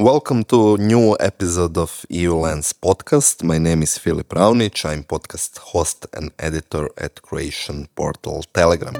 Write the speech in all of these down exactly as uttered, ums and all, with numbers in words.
Welcome to a new episode of E U Lens podcast. My name is Filip Raunic. I'm podcast host and editor at Croatian portal Telegram.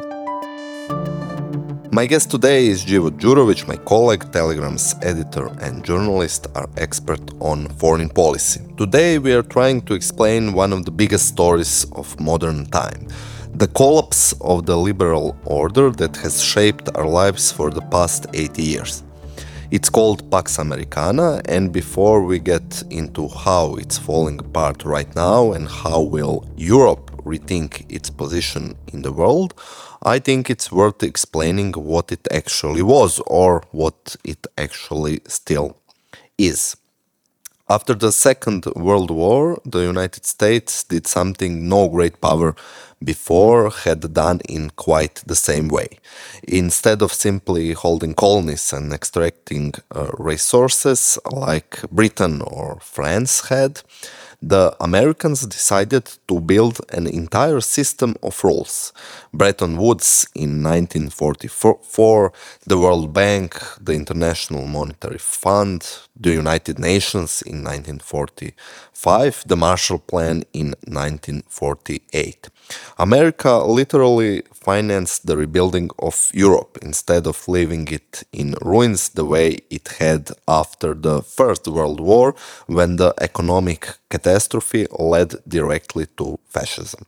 My guest today is Život Đurović, my colleague, Telegram's editor and journalist, are expert on foreign policy. Today we are trying to explain one of the biggest stories of modern time, the collapse of the liberal order that has shaped our lives for the past eighty years. It's called Pax Americana, and before we get into how it's falling apart right now and how will Europe rethink its position in the world, I think it's worth explaining what it actually was or what it actually still is. After the Second World War, the United States did something no great power before had done in quite the same way. Instead of simply holding colonies and extracting uh, resources like Britain or France had, the Americans decided to build an entire system of rules. Bretton Woods in nineteen forty-four, the World Bank, the International Monetary Fund, the United Nations in nineteen forty-five, the Marshall Plan in nineteen forty-eight. America literally financed the rebuilding of Europe instead of leaving it in ruins the way it had after the First World War, when the economic catastrophe led directly to fascism.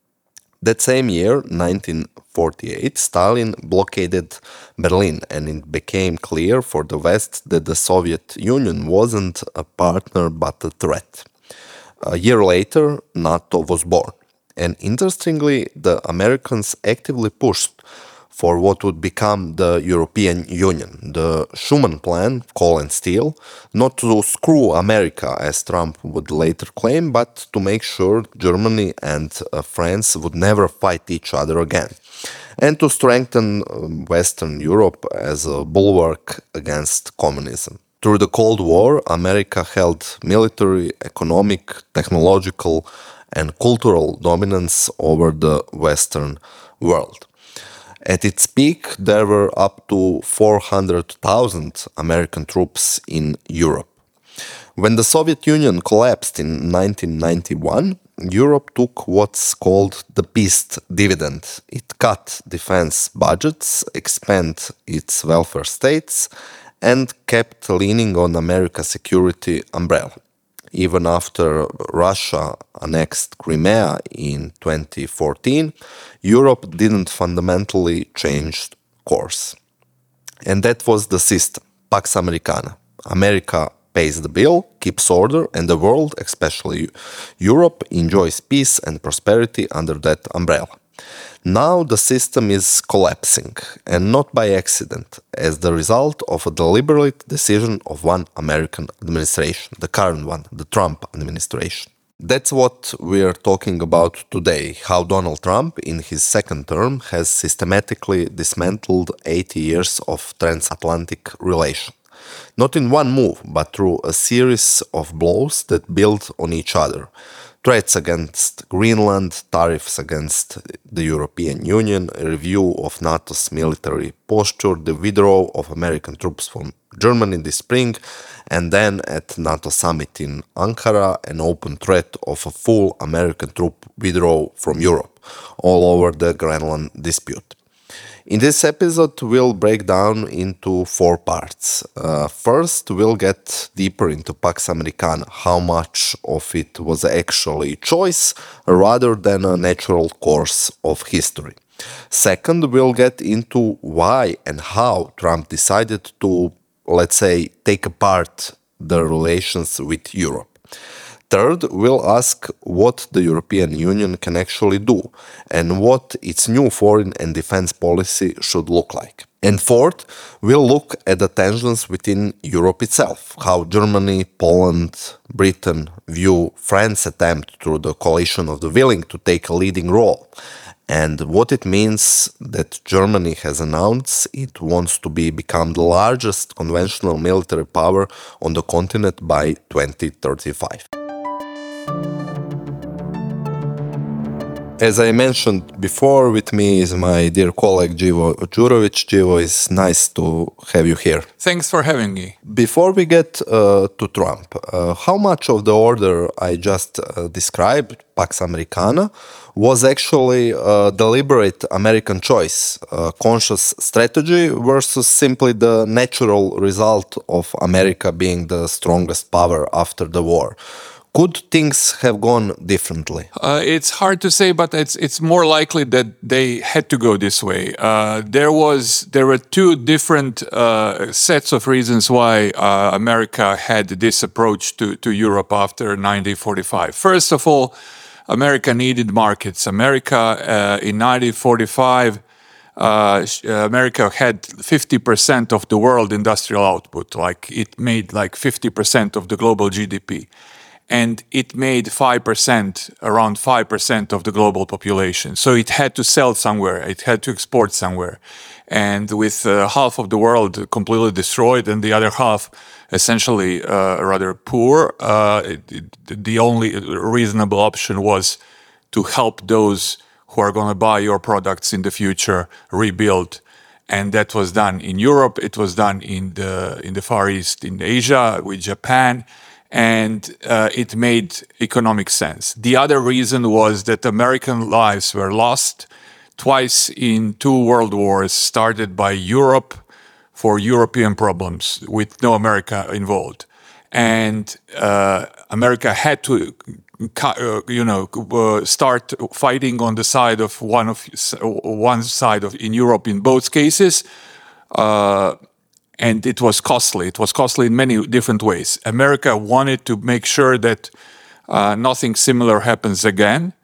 That same year, nineteen forty-eight, Stalin blockaded Berlin, and it became clear for the West that the Soviet Union wasn't a partner but a threat. A year later, NATO was born. And interestingly, the Americans actively pushed for what would become the European Union, the Schuman Plan, coal and steel, not to screw America, as Trump would later claim, but to make sure Germany and uh, France would never fight each other again, and to strengthen um, Western Europe as a bulwark against communism. Through the Cold War, America held military, economic, technological, and cultural dominance over the Western world. At its peak, there were up to four hundred thousand American troops in Europe. When the Soviet Union collapsed in nineteen ninety-one, Europe took what's called the peace dividend. It cut defense budgets, expanded its welfare states, and kept leaning on America's security umbrella. Even after Russia annexed Crimea in twenty fourteen, Europe didn't fundamentally change course. And that was the system, Pax Americana. America pays the bill, keeps order, and the world, especially Europe, enjoys peace and prosperity under that umbrella. Now the system is collapsing, and not by accident, as the result of a deliberate decision of one American administration, the current one, the Trump administration. That's what we're talking about today, how Donald Trump, in his second term, has systematically dismantled eighty years of transatlantic relation. Not in one move, but through a series of blows that build on each other. Threats against Greenland, tariffs against the European Union, a review of NATO's military posture, the withdrawal of American troops from Germany this spring, and then at NATO summit in Ankara, an open threat of a full American troop withdrawal from Europe, all over the Greenland dispute. In this episode, we'll break down into four parts. Uh, first, we'll get deeper into Pax Americana, how much of it was actually choice rather than a natural course of history. Second, we'll get into why and how Trump decided to, let's say, take apart the relations with Europe. Third, we'll ask what the European Union can actually do and what its new foreign and defense policy should look like. And fourth, we'll look at the tensions within Europe itself, how Germany, Poland, Britain view France's attempt through the coalition of the willing to take a leading role, and what it means that Germany has announced it wants to be become the largest conventional military power on the continent by twenty thirty-five. As I mentioned before, with me is my dear colleague Givo Đurović. Givo, it's nice to have you here. Thanks for having me. Before we get uh, to Trump, uh, how much of the order I just uh, described, Pax Americana, was actually a deliberate American choice, a conscious strategy versus simply the natural result of America being the strongest power after the war? Could things have gone differently? Uh, it's hard to say, but it's it's more likely that they had to go this way. Uh, there was there were two different uh, sets of reasons why uh, America had this approach to to Europe after nineteen forty-five. First of all, America needed markets. America uh, in nineteen forty-five. Uh, America had fifty percent of the world industrial output, like it made like fifty percent of the global G D P. And it made five percent, around five percent of the global population. So it had to sell somewhere, it had to export somewhere. And with uh, half of the world completely destroyed and the other half essentially uh, rather poor, uh, it, it, the only reasonable option was to help those who are going to buy your products in the future rebuild. And that was done in Europe, it was done in the, in the Far East, in Asia, with Japan. And uh, it made economic sense. The other reason was that American lives were lost twice in two world wars started by Europe for European problems with no America involved. And uh, America had to, uh, you know, uh, start fighting on the side of one of one side of in Europe in both cases. Uh, And it was costly. It was costly in many different ways. America wanted to make sure that uh, nothing similar happens again.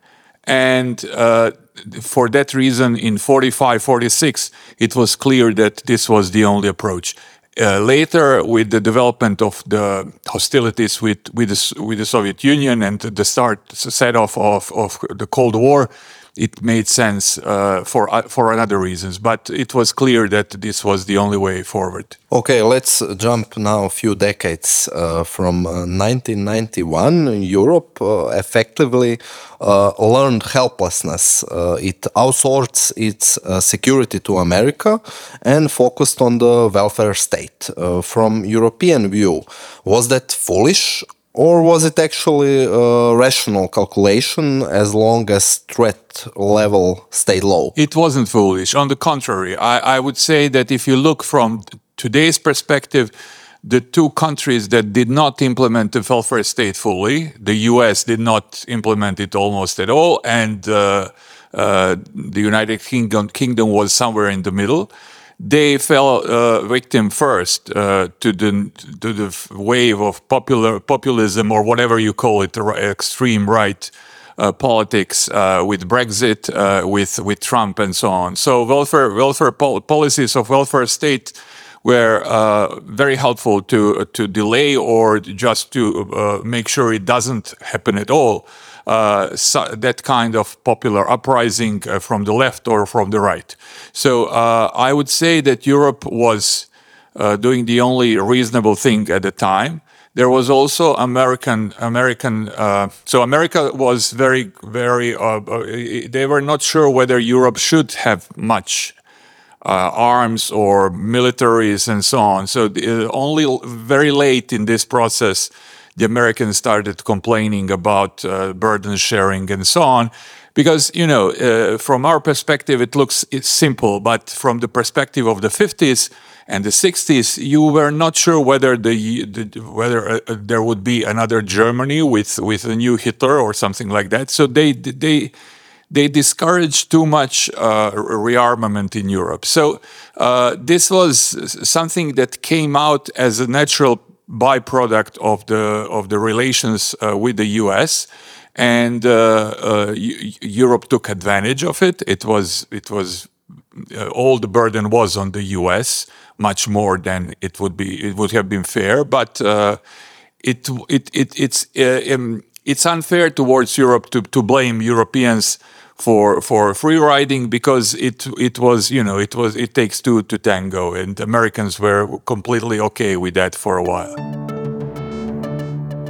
And uh, for that reason, in forty-five, forty-six, it was clear that this was the only approach. Uh, later, with the development of the hostilities with, with, the, with the Soviet Union and the start set off of, of the Cold War, it made sense uh, for uh, for other reasons, but it was clear that this was the only way forward. Okay, let's jump now a few decades. Uh, from uh, nineteen ninety-one, Europe uh, effectively uh, learned helplessness. Uh, it outsourced its uh, security to America and focused on the welfare state. Uh, from European view, was that foolish? Or was it actually a rational calculation as long as threat level stayed low? It wasn't foolish. On the contrary, I, I would say that if you look from today's perspective, the two countries that did not implement the welfare state fully, the U S did not implement it almost at all, and uh, uh, the United Kingdom, Kingdom was somewhere in the middle. They fell uh, victim first uh, to the to the wave of popular populism, or whatever you call it, the extreme right uh, politics uh, with Brexit, uh, with with Trump, and so on. So welfare welfare pol policies of welfare state were uh, very helpful to to delay or just to uh, make sure it doesn't happen at all. Uh, so that kind of popular uprising uh, from the left or from the right. So uh, I would say that Europe was uh, doing the only reasonable thing at the time. There was also American, American. Uh, so America was very, very. Uh, they were not sure whether Europe should have much uh, arms or militaries and so on. So the, only very late in this process, the Americans started complaining about uh, burden sharing and so on. Because, you know, uh, from our perspective, it looks it's simple. But from the perspective of the fifties and the sixties, you were not sure whether the, the whether uh, there would be another Germany with, with a new Hitler or something like that. So they they they discouraged too much uh, rearmament in Europe. So uh, this was something that came out as a natural byproduct of the of the relations uh, with the U S, and uh, uh, Europe took advantage of it. It was it was uh, all the burden was on the U S, much more than it would be. It would have been fair, but uh, it it it it's uh, um, it's unfair towards Europe to to blame Europeans for for free riding, because it it was you know it was it takes two to tango, and Americans were completely okay with that for a while.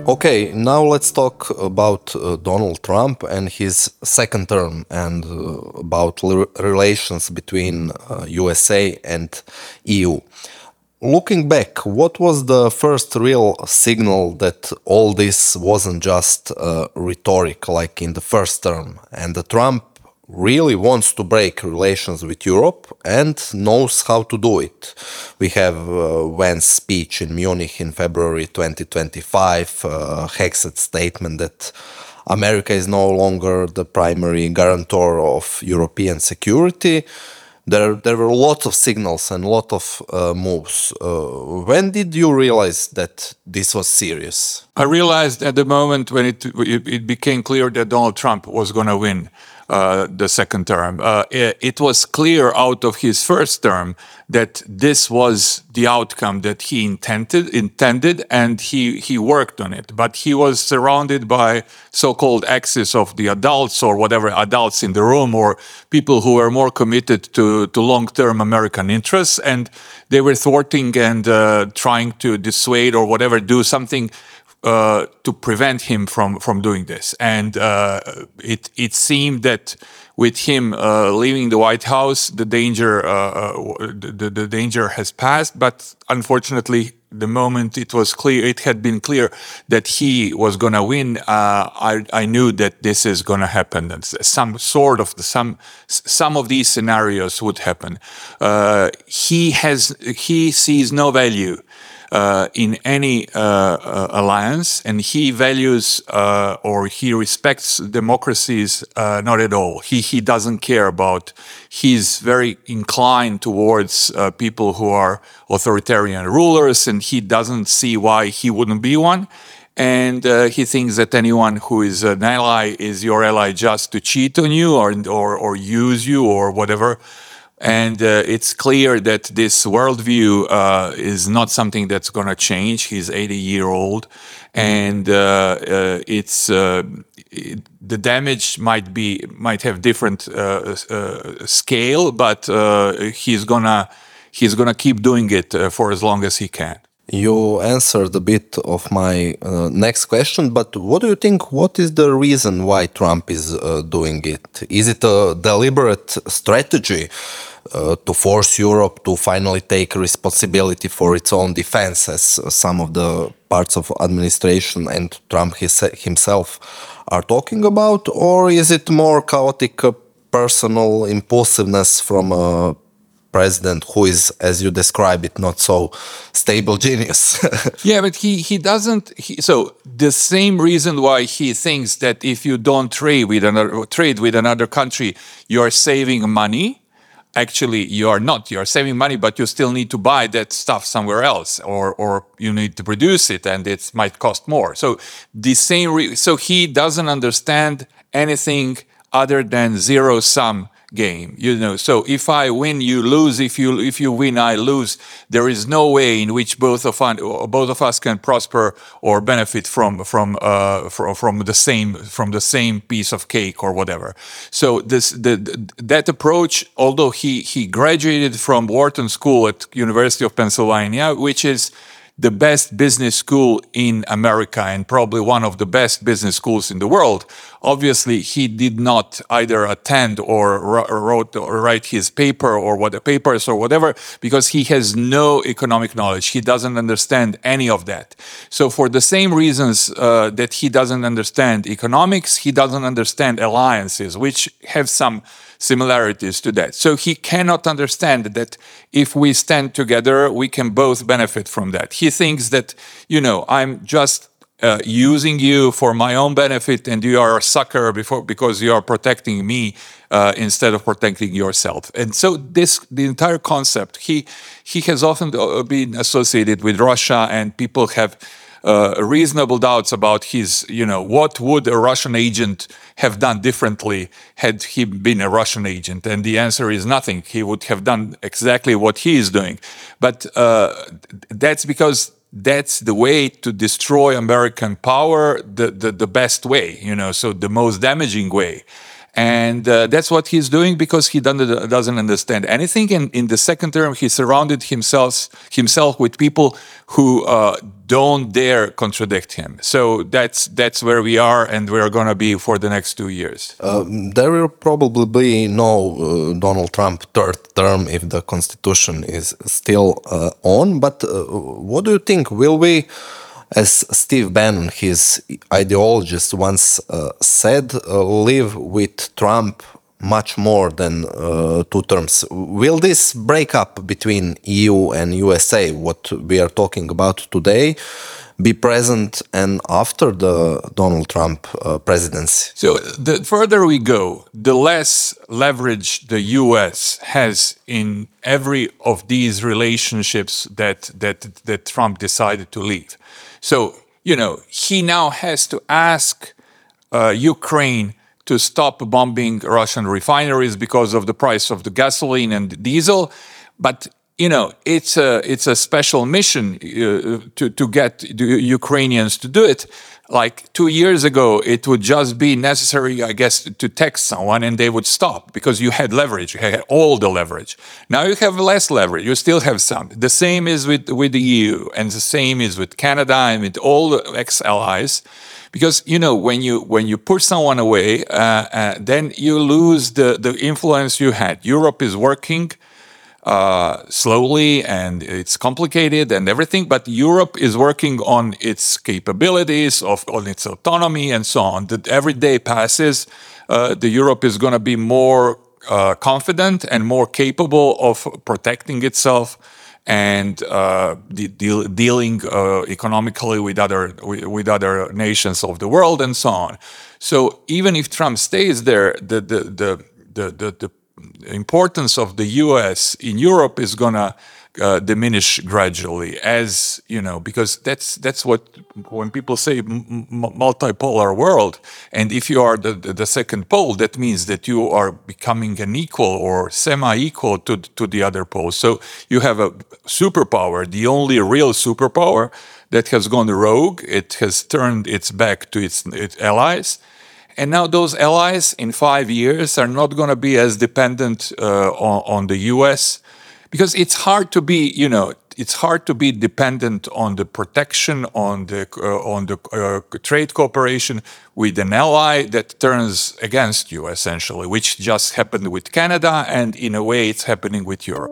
Okay, now let's talk about uh, Donald Trump and his second term and uh, about l- relations between uh, U S A and E U. Looking back, what was the first real signal that all this wasn't just uh, rhetoric like in the first term, and that Trump really wants to break relations with Europe and knows how to do it? We have uh, Vance's speech in Munich in February twenty twenty-five, uh, Hexet's statement that America is no longer the primary guarantor of European security. There, there were lots of signals and a lot of uh, moves. Uh, when did you realize that this was serious? I realized at the moment when it it, it became clear that Donald Trump was going to win uh, the second term. Uh, it, it was clear out of his first term that this was the outcome that he intended, intended, and he he worked on it. But he was surrounded by so-called axis of the adults or whatever adults in the room, or people who were more committed to to long-term American interests, and they were thwarting and uh, trying to dissuade or whatever, do something Uh, to prevent him from from doing this. And uh, it it seemed that with him uh, leaving the White House, the danger uh, the, the danger has passed. But unfortunately, the moment it was clear, it had been clear that he was going to win, uh, I I knew that this is going to happen. That some sort of the, some some of these scenarios would happen. Uh, he has he sees no value Uh, in any uh, uh, alliance, and he values uh, or he respects democracies uh, not at all. He he doesn't care about. He's very inclined towards uh, people who are authoritarian rulers, and he doesn't see why he wouldn't be one. And uh, he thinks that anyone who is an ally is your ally just to cheat on you or or, or use you or whatever. And uh, it's clear that this worldview uh, is not something that's going to change. He's eighty year old, and uh, uh, it's uh, it, the damage might be might have different uh, uh, scale, but uh, he's gonna he's gonna keep doing it uh, for as long as he can. You answered a bit of my uh, next question, but what do you think? What is the reason why Trump is uh, doing it? Is it a deliberate strategy uh, to force Europe to finally take responsibility for its own defense, as some of the parts of administration and Trump his, himself are talking about? Or is it more chaotic uh, personal impulsiveness from a president who is, as you describe it, not so stable genius? Yeah, but he he doesn't. He, so the same reason why he thinks that if you don't trade with another trade with another country, you are saving money. Actually, you are not. You are saving money, but you still need to buy that stuff somewhere else, or or you need to produce it, and it might cost more. So the same. Re- so he doesn't understand anything other than zero sum game, you know. So if I win, you lose. If you if you win, I lose. There is no way in which both of un, both of us can prosper or benefit from from uh, from, from the same from the same piece of cake or whatever. So this the, that approach, although he he graduated from Wharton School at University of Pennsylvania, which is the best business school in America and probably one of the best business schools in the world. Obviously, he did not either attend or wrote or write his paper or what the papers or whatever, because he has no economic knowledge. He doesn't understand any of that. So for the same reasons uh, that he doesn't understand economics, he doesn't understand alliances, which have some similarities to that. So he cannot understand that if we stand together, we can both benefit from that. He thinks that, you know, I'm just uh, using you for my own benefit, and you are a sucker before, because you are protecting me uh, instead of protecting yourself. And so this, the entire concept, he he has often been associated with Russia, and people have Uh, reasonable doubts about his, you know, what would a Russian agent have done differently had he been a Russian agent? And the answer is nothing. He would have done exactly what he is doing. But uh, that's because that's the way to destroy American power, the, the, the best way, you know, so the most damaging way. And uh, that's what he's doing because he doesn't, doesn't understand anything. And in the second term, he surrounded himself himself with people who uh, don't dare contradict him. So that's that's where we are, and we're going to be for the next two years. Uh, there will probably be no uh, Donald Trump third term if the constitution is still uh, on. But uh, what do you think? Will we, as Steve Bannon, his ideologist, once uh, said, uh, live with Trump much more than uh, two terms? Will this break up between E U and U S A, what we are talking about today, be present and after the Donald Trump uh, presidency? So the further we go, the less leverage the U S has in every of these relationships that that that Trump decided to leave. So, you know, he now has to ask uh, Ukraine to stop bombing Russian refineries because of the price of the gasoline and diesel. But, you know, it's a, it's a special mission uh, to, to get the Ukrainians to do it. Like two years ago, it would just be necessary, I guess, to text someone and they would stop because you had leverage. You had all the leverage. Now you have less leverage. You still have some. The same is with, with the E U, and the same is with Canada and with all the ex-allies. Because, you know, when you when you push someone away, uh, uh, then you lose the, the influence you had. Europe is working uh, slowly, and it's complicated and everything, but Europe is working on its capabilities, of on its autonomy and so on. That every day passes, uh, the Europe is going to be more uh, confident and more capable of protecting itself and uh, de- deal, dealing uh, economically with other with, with other nations of the world and so on. So even if Trump stays there, the the the the, the, the importance of the U S in Europe is gonna uh, diminish gradually, as you know, because that's that's what when people say m- multipolar world, and if you are the, the, the second pole, that means that you are becoming an equal or semi-equal to to the other pole. So you have a superpower, the only real superpower that has gone rogue. It has turned its back to its, its allies. And now those allies in five years are not going to be as dependent uh, on, on the U S, because it's hard to be, you know, it's hard to be dependent on the protection, on the uh, on the uh, trade cooperation with an ally that turns against you, essentially, which just happened with Canada, and in a way it's happening with Europe.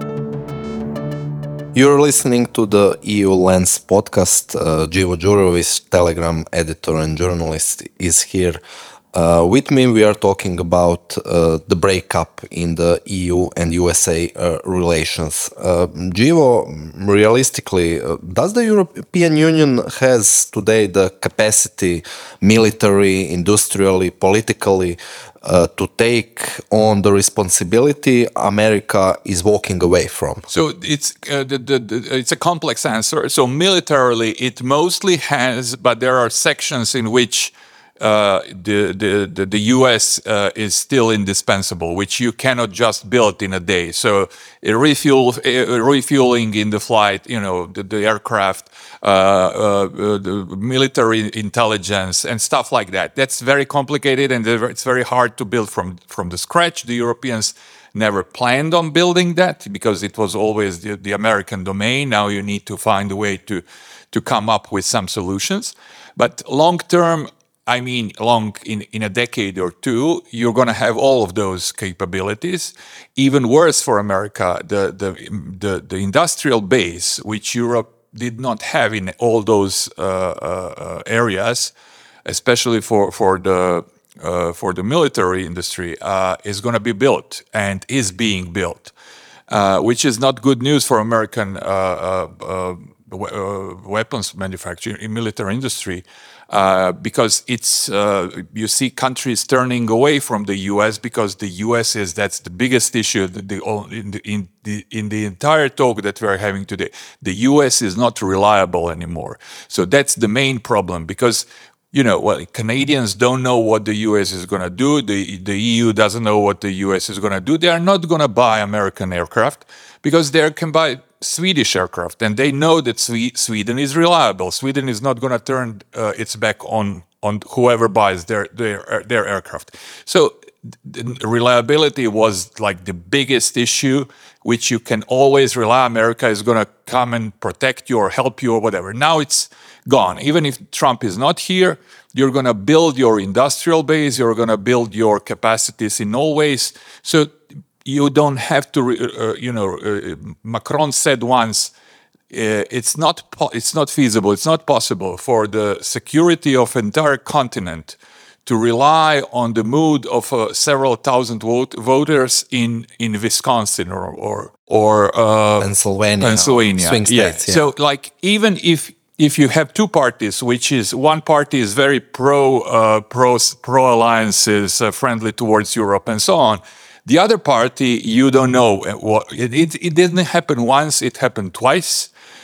You're listening to the E U Lens podcast. Uh, Givo Đurović, Telegram editor and journalist, is here. Uh, with me, we are talking about uh, the breakup in the E U and U S A uh, relations. Uh, Givo, realistically, uh, does the European Union has today the capacity, military, industrially, politically, uh, to take on the responsibility America is walking away from? So it's uh, the, the, the, it's a complex answer. So militarily, it mostly has, but there are sections in which Uh, the, the, the, the U S uh, is still indispensable, which you cannot just build in a day. So uh, refuel, uh, refueling in the flight, you know, the, the aircraft, uh, uh, the military intelligence and stuff like that. That's very complicated, and it's very hard to build from, from the scratch. The Europeans never planned on building that because it was always the, the American domain. Now you need to find a way to, to come up with some solutions. But long term, I mean, long in, in a decade or two, you're going to have all of those capabilities. Even worse for America, the, the, the, the industrial base, which Europe did not have in all those uh, uh, areas, especially for, for, the, uh, for the military industry, uh, is going to be built and is being built, uh, which is not good news for American uh, uh, uh, weapons manufacturing in military industry. Uh, because it's uh, you see countries turning away from the U S because the U S is that's the biggest issue the, the, in, the, in the in the entire talk that we're having today. The U S is not reliable anymore, so that's the main problem. Because you know, well, Canadians don't know what the U S is going to do. The the E U doesn't know what the U S is going to do. They are not going to buy American aircraft because they can buy Swedish aircraft, and they know that Sweden is reliable. Sweden is not going to turn uh, its back on on whoever buys their their their aircraft. So the reliability was like the biggest issue, which you can always rely. America is going to come and protect you or help you or whatever. Now it's gone. Even if Trump is not here, you're going to build your industrial base. You're going to build your capacities in all ways. So you don't have to, uh, you know, uh, Macron said once, uh, it's not po- it's not feasible, it's not possible for the security of entire continent to rely on the mood of uh, several thousand vote- voters in, in Wisconsin or or, or uh, Pennsylvania, Pennsylvania. swing Yeah. states. Yeah. So, like, even if if you have two parties, which is one party is very pro uh, pro pro alliances, uh, friendly towards Europe, and so on. The other party, you don't know what it, it, it didn't happen once; it happened twice.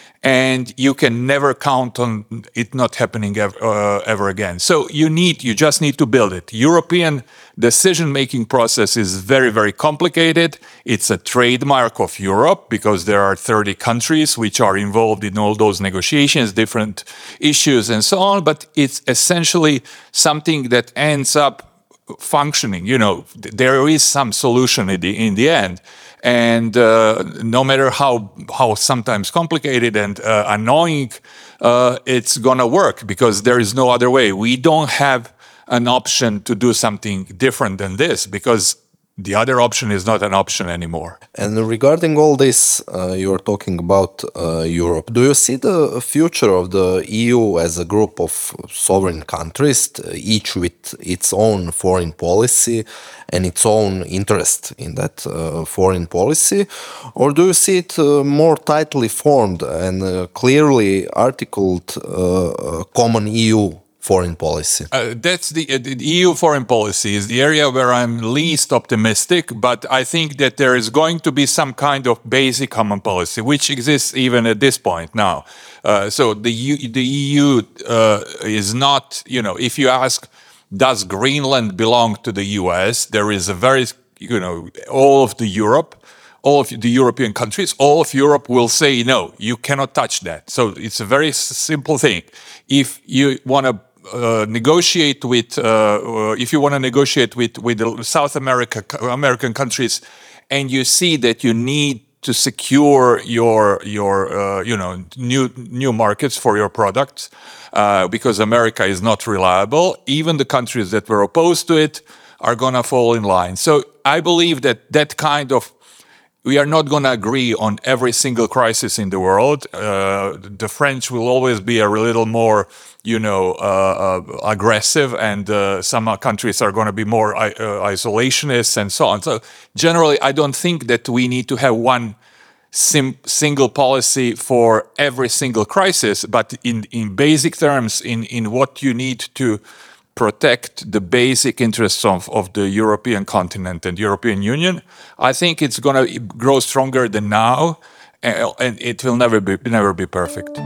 And you can never count on it not happening ever, uh, ever again. So you need, you just need to build it. European decision-making process is very, very complicated. It's a trademark of Europe because there are thirty countries which are involved in all those negotiations, different issues and so on. But it's essentially something that ends up functioning. You know, there is some solution in the, in the end. And uh, no matter how how sometimes complicated and uh, annoying, uh, it's gonna work because there is no other way. We don't have an option to do something different than this because the other option is not an option anymore. And regarding all this, uh, you're talking about uh, Europe. Do you see the future of the E U as a group of sovereign countries, each with its own foreign policy and its own interest in that uh, foreign policy? Or do you see it uh, more tightly formed and uh, clearly articled uh, common E U foreign policy? Uh, that's the, uh, the E U foreign policy is the area where I'm least optimistic, but I think that there is going to be some kind of basic common policy, which exists even at this point now. Uh, so the, U, the E U uh, is not, you know, if you ask, does Greenland belong to the U S? There is a very, you know, all of the Europe, all of the European countries, all of Europe will say, no, you cannot touch that. So it's a very simple thing. If you want to Uh, negotiate with, uh, uh, if you want to negotiate with with the South America American countries, and you see that you need to secure your your uh, you know new new markets for your products uh, because America is not reliable, even the countries that were opposed to it are gonna fall in line. So I believe that that kind of we are not going to agree on every single crisis in the world. Uh, the French will always be a little more, you know, uh, uh, aggressive, and uh, some countries are going to be more uh, isolationist and so on. So generally, I don't think that we need to have one sim- single policy for every single crisis, but in, in basic terms, in, in what you need to protect the basic interests of, of the European continent and European Union, I think it's going to grow stronger than now, and it will never be never be perfect.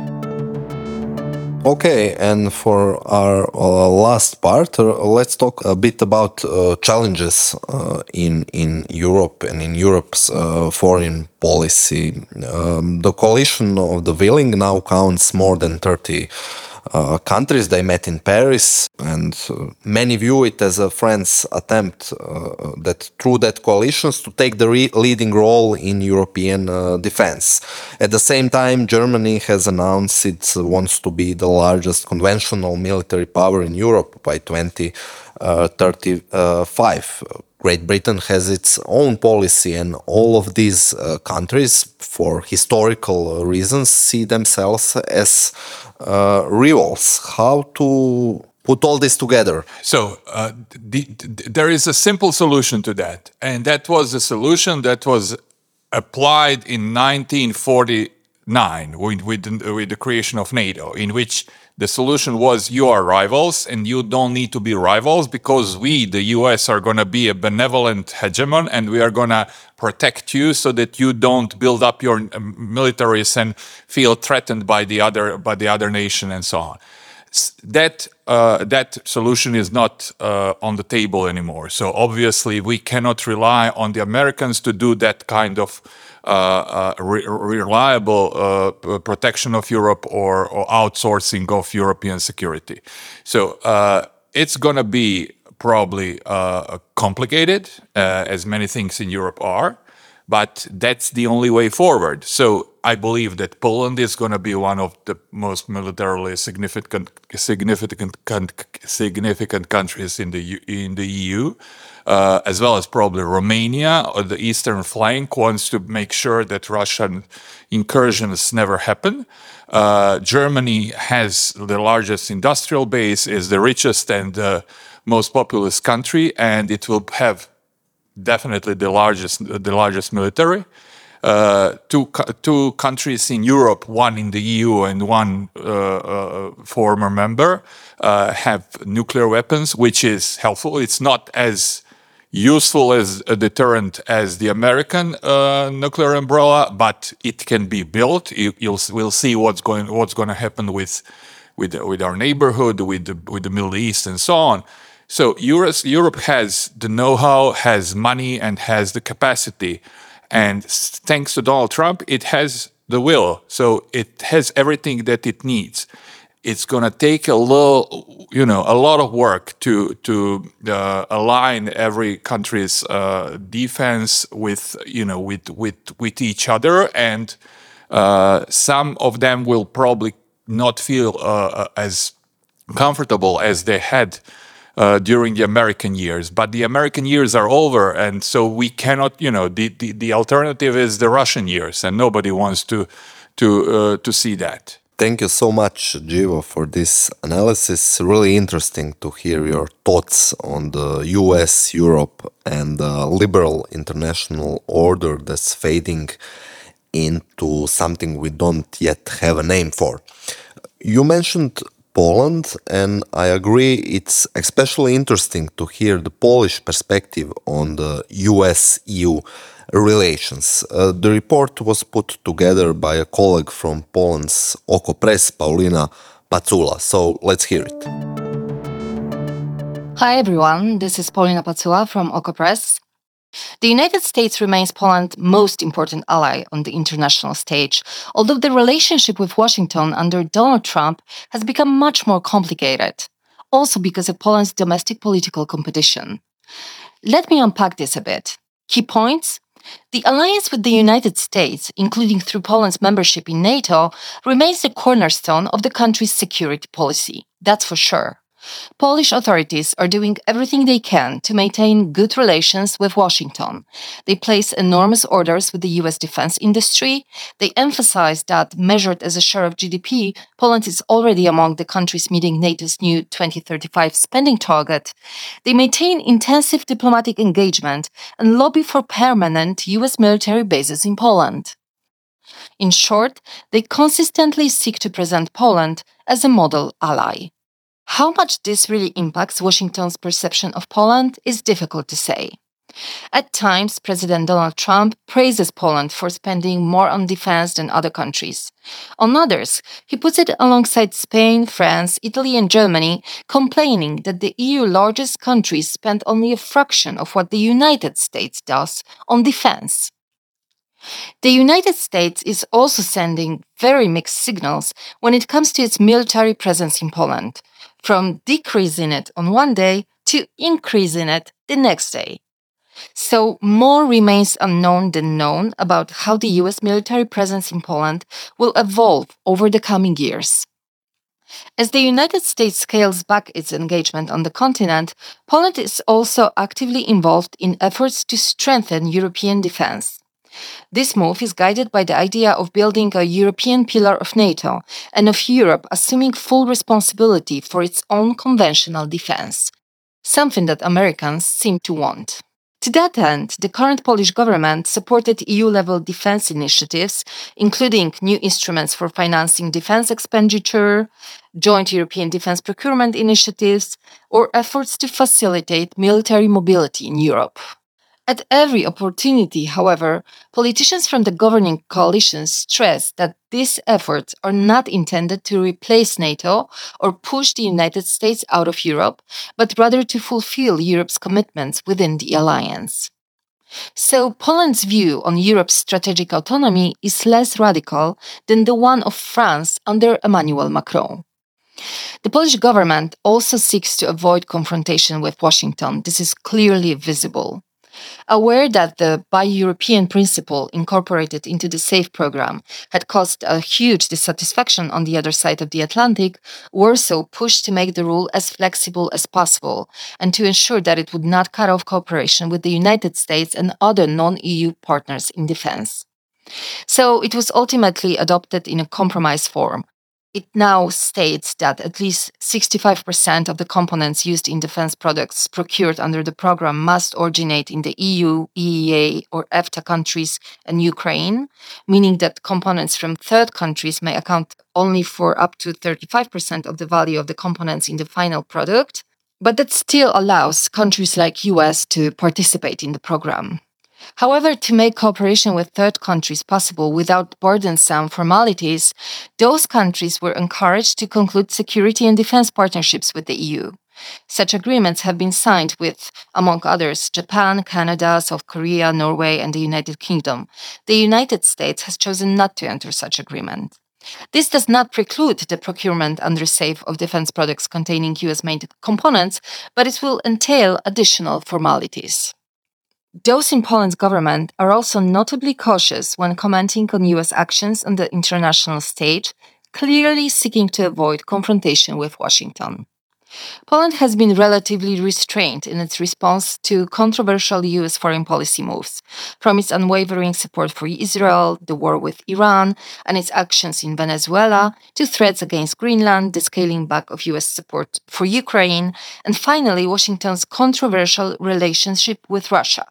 Okay, and for our uh, last part, uh, let's talk a bit about uh, challenges uh, in in Europe and in Europe's uh, foreign policy. Um, the coalition of the willing now counts more than thirty uh, countries. They met in Paris, and uh, many view it as a France's attempt uh, that through that coalitions to take the re- leading role in European uh, defense. At the same time, Germany has announced it wants to be the largest conventional military power in Europe by twenty thirty-five. Great Britain has its own policy, and all of these uh, countries, for historical reasons, see themselves as uh, rivals. How to put all this together? So uh, the, the, there is a simple solution to that, and that was a solution that was applied in nineteen forty-nine with, with, with the creation of NATO, in which the solution was you are rivals and you don't need to be rivals because we, the U S, are going to be a benevolent hegemon and we are going to protect you so that you don't build up your militaries and feel threatened by the other by the other nation and so on. That uh, that solution is not uh, on the table anymore. So obviously we cannot rely on the Americans to do that kind of uh, uh, re- reliable uh, protection of Europe or, or outsourcing of European security. So uh, it's going to be probably uh, complicated, uh, as many things in Europe are, but that's the only way forward. So I believe that Poland is going to be one of the most militarily significant significant significant countries in the in the E U, uh, as well as probably Romania, or the eastern flank wants to make sure that Russian incursions never happen. Uh, Germany has the largest industrial base, is the richest and uh, most populous country, and it will have definitely the largest the largest military. Uh, two two countries in Europe, one in the E U and one uh, uh, former member, uh, have nuclear weapons, which is helpful. It's not as useful as a deterrent as the American uh, nuclear umbrella, but it can be built. You, you'll we'll see what's going what's going to happen with with with our neighborhood, with the, with the Middle East, and so on. So Europe has the know-how, has money, and has the capacity. And thanks to Donald Trump, it has the will. So it has everything that it needs. It's going to take a little, you know, a lot of work to to uh, align every country's uh, defense with, you know, with with with each other, and uh, some of them will probably not feel uh, as comfortable as they had Uh, during the American years. But the American years are over, and so we cannot, you know, the, the, the alternative is the Russian years, and nobody wants to to uh, to see that. Thank you so much, Givo, for this analysis. Really interesting to hear your thoughts on the U S, Europe, and the liberal international order that's fading into something we don't yet have a name for. You mentioned Poland, and I agree it's especially interesting to hear the Polish perspective on the U S E U relations. Uh, the report was put together by a colleague from Poland's Oko Press, Paulina Pacula. So let's hear it. Hi everyone, this is Paulina Pacula from Oko Press. The United States remains Poland's most important ally on the international stage, although the relationship with Washington under Donald Trump has become much more complicated, also because of Poland's domestic political competition. Let me unpack this a bit. Key points: the alliance with the United States, including through Poland's membership in NATO, remains the cornerstone of the country's security policy, that's for sure. Polish authorities are doing everything they can to maintain good relations with Washington. They place enormous orders with the U S defense industry. They emphasize that, measured as a share of G D P, Poland is already among the countries meeting NATO's new twenty thirty-five spending target. They maintain intensive diplomatic engagement and lobby for permanent U S military bases in Poland. In short, they consistently seek to present Poland as a model ally. How much this really impacts Washington's perception of Poland is difficult to say. At times, President Donald Trump praises Poland for spending more on defense than other countries. On others, he puts it alongside Spain, France, Italy, and Germany, complaining that the E U largest countries spend only a fraction of what the United States does on defense. The United States is also sending very mixed signals when it comes to its military presence in Poland, from decreasing it on one day to increasing it the next day. So more remains unknown than known about how the U S military presence in Poland will evolve over the coming years. As the United States scales back its engagement on the continent, Poland is also actively involved in efforts to strengthen European defense. This move is guided by the idea of building a European pillar of NATO and of Europe assuming full responsibility for its own conventional defense, something that Americans seem to want. To that end, the current Polish government supported E U-level defense initiatives, including new instruments for financing defense expenditure, joint European defense procurement initiatives, or efforts to facilitate military mobility in Europe. At every opportunity, however, politicians from the governing coalition stress that these efforts are not intended to replace NATO or push the United States out of Europe, but rather to fulfill Europe's commitments within the alliance. So Poland's view on Europe's strategic autonomy is less radical than the one of France under Emmanuel Macron. The Polish government also seeks to avoid confrontation with Washington. This is clearly visible. Aware that the Buy European principle incorporated into the SAFE program had caused a huge dissatisfaction on the other side of the Atlantic, Warsaw pushed to make the rule as flexible as possible and to ensure that it would not cut off cooperation with the United States and other non-E U partners in defense. So it was ultimately adopted in a compromise form. It now states that at least sixty-five percent of the components used in defense products procured under the program must originate in the E U, E E A, or EFTA countries and Ukraine, meaning that components from third countries may account only for up to thirty-five percent of the value of the components in the final product, but that still allows countries like U S to participate in the program. However, to make cooperation with third countries possible without burdensome formalities, those countries were encouraged to conclude security and defense partnerships with the E U. Such agreements have been signed with, among others, Japan, Canada, South Korea, Norway, and the United Kingdom. The United States has chosen not to enter such agreement. This does not preclude the procurement under SAFE of defense products containing U S-made components, but it will entail additional formalities. Those in Poland's government are also notably cautious when commenting on U S actions on the international stage, clearly seeking to avoid confrontation with Washington. Poland has been relatively restrained in its response to controversial U S foreign policy moves, from its unwavering support for Israel, the war with Iran, and its actions in Venezuela, to threats against Greenland, the scaling back of U S support for Ukraine, and finally Washington's controversial relationship with Russia.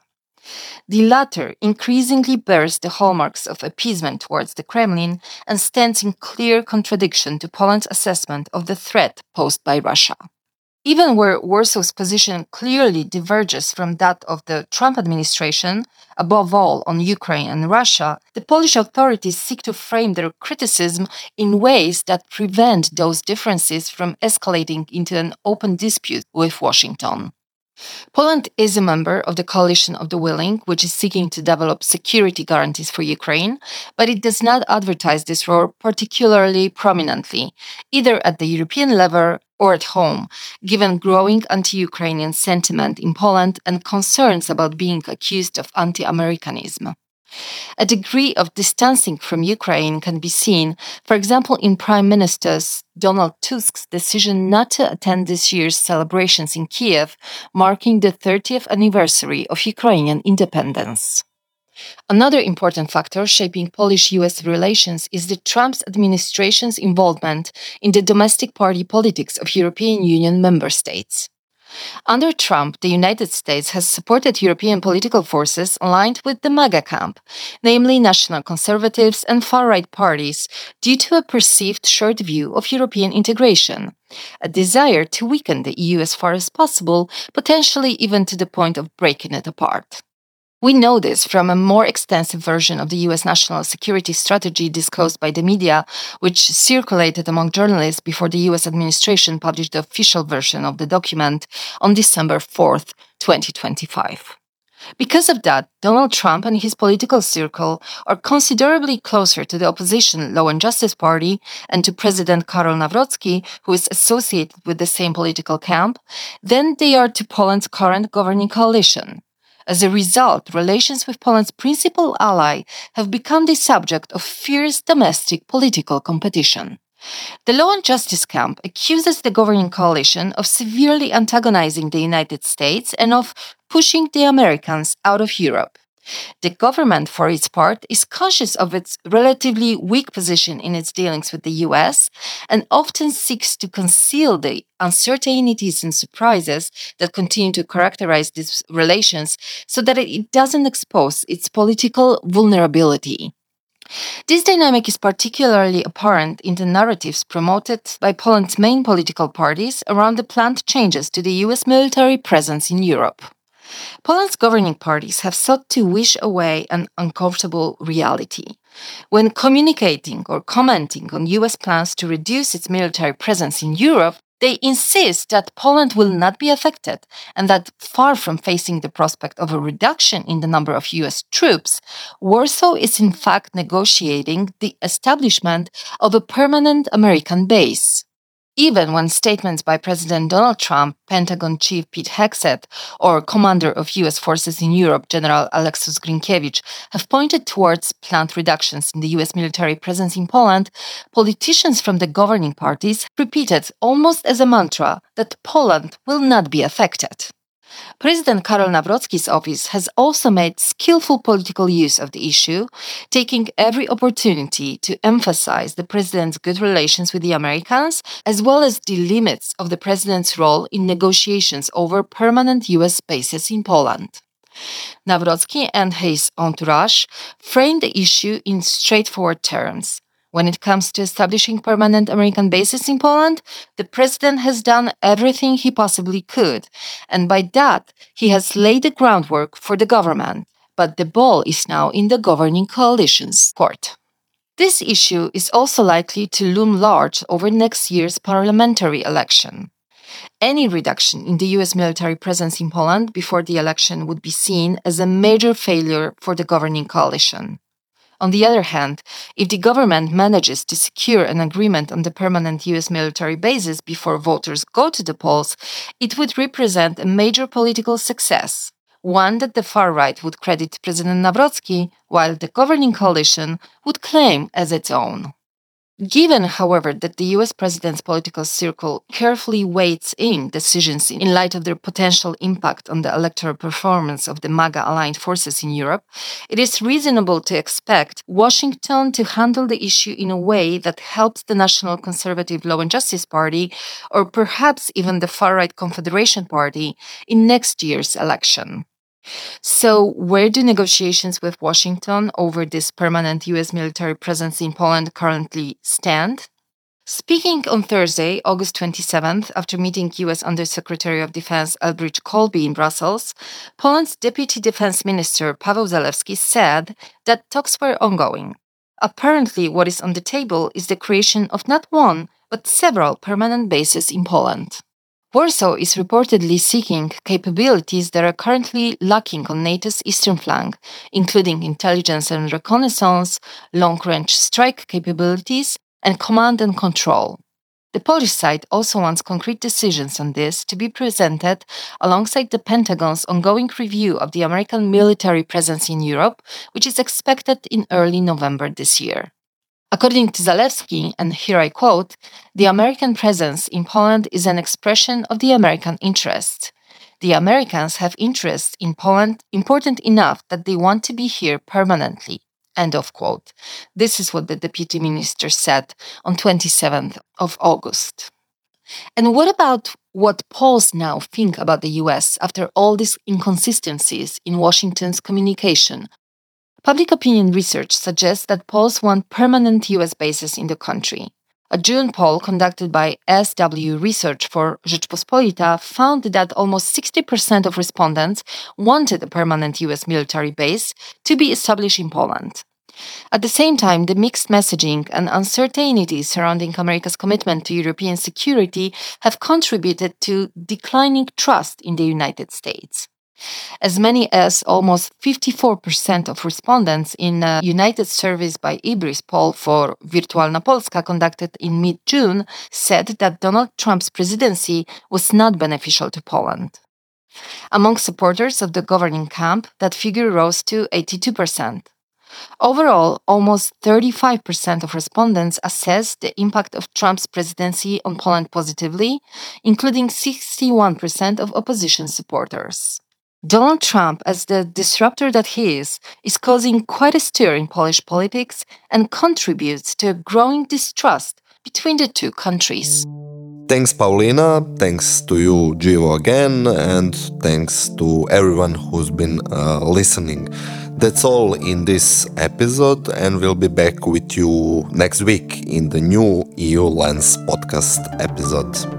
The latter increasingly bears the hallmarks of appeasement towards the Kremlin and stands in clear contradiction to Poland's assessment of the threat posed by Russia. Even where Warsaw's position clearly diverges from that of the Trump administration, above all on Ukraine and Russia, the Polish authorities seek to frame their criticism in ways that prevent those differences from escalating into an open dispute with Washington. Poland is a member of the Coalition of the Willing, which is seeking to develop security guarantees for Ukraine, but it does not advertise this role particularly prominently, either at the European level or at home, given growing anti-Ukrainian sentiment in Poland and concerns about being accused of anti-Americanism. A degree of distancing from Ukraine can be seen, for example, in Prime Minister Donald Tusk's decision not to attend this year's celebrations in Kiev, marking the thirtieth anniversary of Ukrainian independence. Another important factor shaping Polish-U S relations is the Trump administration's involvement in the domestic party politics of European Union member states. Under Trump, the United States has supported European political forces aligned with the MAGA camp, namely national conservatives and far-right parties, due to a perceived short view of European integration, a desire to weaken the E U as far as possible, potentially even to the point of breaking it apart. We know this from a more extensive version of the U S national security strategy disclosed by the media, which circulated among journalists before the U S administration published the official version of the document on December fourth, twenty twenty-five. Because of that, Donald Trump and his political circle are considerably closer to the opposition Law and Justice Party and to President Karol Nawrocki, who is associated with the same political camp, than they are to Poland's current governing coalition. As a result, relations with Poland's principal ally have become the subject of fierce domestic political competition. The Law and Justice camp accuses the governing coalition of severely antagonizing the United States and of pushing the Americans out of Europe. The government, for its part, is conscious of its relatively weak position in its dealings with the U S and often seeks to conceal the uncertainties and surprises that continue to characterize these relations so that it doesn't expose its political vulnerability. This dynamic is particularly apparent in the narratives promoted by Poland's main political parties around the planned changes to the U S military presence in Europe. Poland's governing parties have sought to wish away an uncomfortable reality. When communicating or commenting on U S plans to reduce its military presence in Europe, they insist that Poland will not be affected and that, far from facing the prospect of a reduction in the number of U S troops, Warsaw is in fact negotiating the establishment of a permanent American base. Even when statements by President Donald Trump, Pentagon Chief Pete Hegseth, or Commander of U S Forces in Europe, General Aleksus Grynkewicz, have pointed towards planned reductions in the U S military presence in Poland, politicians from the governing parties repeated almost as a mantra that Poland will not be affected. President Karol Nawrocki's office has also made skillful political use of the issue, taking every opportunity to emphasize the president's good relations with the Americans, as well as the limits of the president's role in negotiations over permanent U S bases in Poland. Nawrocki and his entourage framed the issue in straightforward terms. When it comes to establishing permanent American bases in Poland, the president has done everything he possibly could, and by that, he has laid the groundwork for the government. But the ball is now in the governing coalition's court. This issue is also likely to loom large over next year's parliamentary election. Any reduction in the U S military presence in Poland before the election would be seen as a major failure for the governing coalition. On the other hand, if the government manages to secure an agreement on the permanent U S military bases before voters go to the polls, it would represent a major political success, one that the far right would credit President Nawrocki, while the governing coalition would claim as its own. Given, however, that the U S president's political circle carefully weighs in decisions in light of their potential impact on the electoral performance of the MAGA-aligned forces in Europe, it is reasonable to expect Washington to handle the issue in a way that helps the National Conservative Law and Justice Party, or perhaps even the far-right Confederation Party, in next year's election. So, where do negotiations with Washington over this permanent U S military presence in Poland currently stand? Speaking on Thursday, August twenty-seventh, after meeting U S Undersecretary of Defense Elbridge Colby in Brussels, Poland's Deputy Defense Minister Paweł Zalewski said that talks were ongoing. Apparently, what is on the table is the creation of not one, but several permanent bases in Poland. Warsaw is reportedly seeking capabilities that are currently lacking on NATO's eastern flank, including intelligence and reconnaissance, long-range strike capabilities, and command and control. The Polish side also wants concrete decisions on this to be presented alongside the Pentagon's ongoing review of the American military presence in Europe, which is expected in early November this year. According to Zalewski, and here I quote, "The American presence in Poland is an expression of the American interest. The Americans have interests in Poland important enough that they want to be here permanently." End of quote. This is what the deputy minister said on twenty-seventh of August. And what about what Poles now think about the U S after all these inconsistencies in Washington's communication? Public opinion research suggests that Poles want permanent U S bases in the country. A June poll conducted by S W Research for Rzeczpospolita found that almost sixty percent of respondents wanted a permanent U S military base to be established in Poland. At the same time, the mixed messaging and uncertainty surrounding America's commitment to European security have contributed to declining trust in the United States. As many as almost fifty-four percent of respondents in a United Service by Ibris poll for Wirtualna Polska conducted in mid-June said that Donald Trump's presidency was not beneficial to Poland. Among supporters of the governing camp, that figure rose to eighty-two percent. Overall, almost thirty-five percent of respondents assessed the impact of Trump's presidency on Poland positively, including sixty-one percent of opposition supporters. Donald Trump, as the disruptor that he is, is causing quite a stir in Polish politics and contributes to a growing distrust between the two countries. Thanks, Paulina. Thanks to you, Givo, again, and thanks to everyone who's been uh, listening. That's all in this episode, and we'll be back with you next week in the new E U Lens podcast episode.